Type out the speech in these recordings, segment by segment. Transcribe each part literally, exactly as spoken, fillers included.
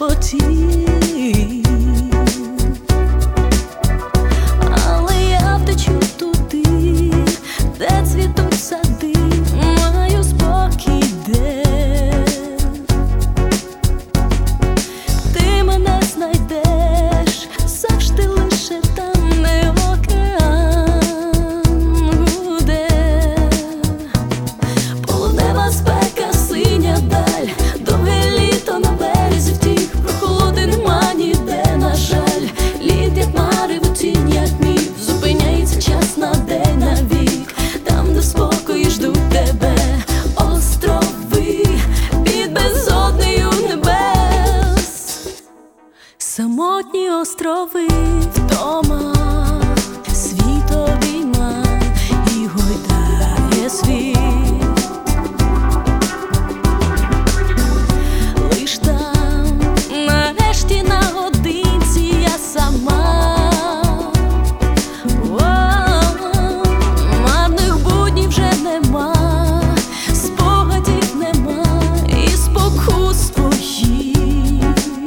потік, але я втечу туди, де цвітуть сади, маю спокій, де ти мене знайдеш, завжди лише там, не океан гуде. Полуднева спека, синя даль, довге літо на березі втік, прохолоди нема ніде, на жаль. Лід як мари, в тінь як міф, зупиняється час на день, на вік. Там, де в спокої ждуть тебе острови під безоднею небес. Самотні острови, вдома світ обійма і гойдає світ. Лиш там, нарешті, на годинці я сама. О, марних буднів вже нема, спогадів нема і спокус твоїх.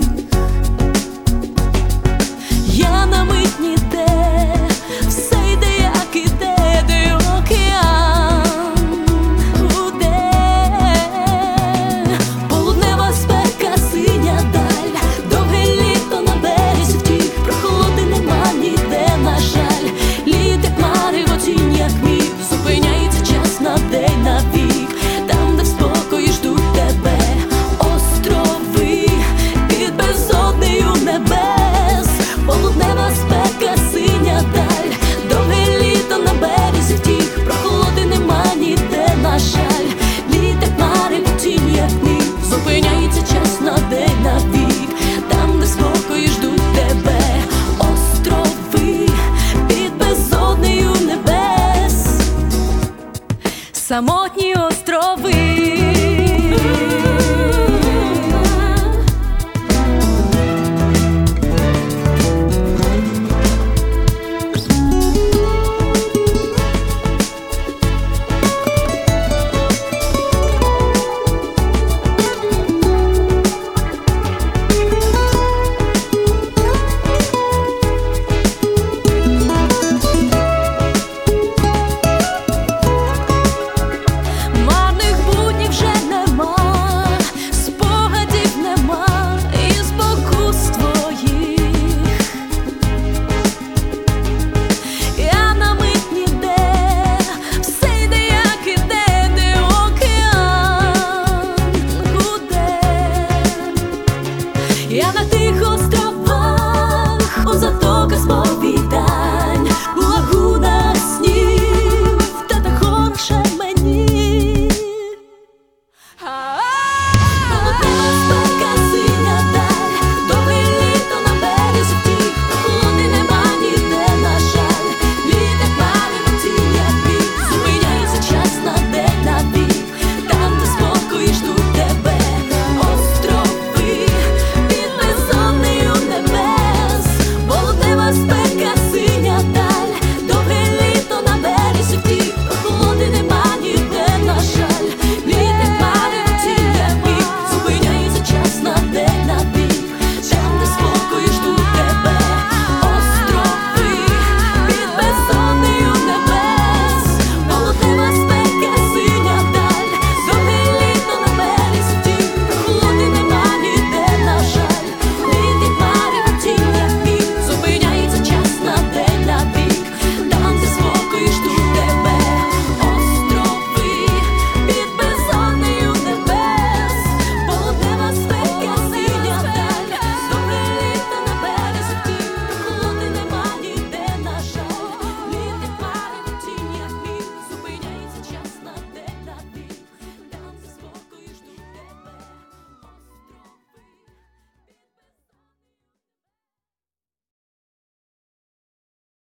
Я на мить ніде, все йде як іде, де океан гуде. Полуднева спека, синя даль, довге літо на березі втік, прохолоди нема ніде, на жаль. Лід як мари, в тінь як міф, зупиняється час на день, на вік. Там, де в спокої ждуть тебе острови під безоднею небес. Полуднева спека, синя даль, довге літо на березі втік, прохолоди нема ніде, на жаль. Лід як мари, в тінь як міф, зупиняється час на день, на вік. Там, де спокої ждуть тебе острови під безоднею небес. Самотні острови.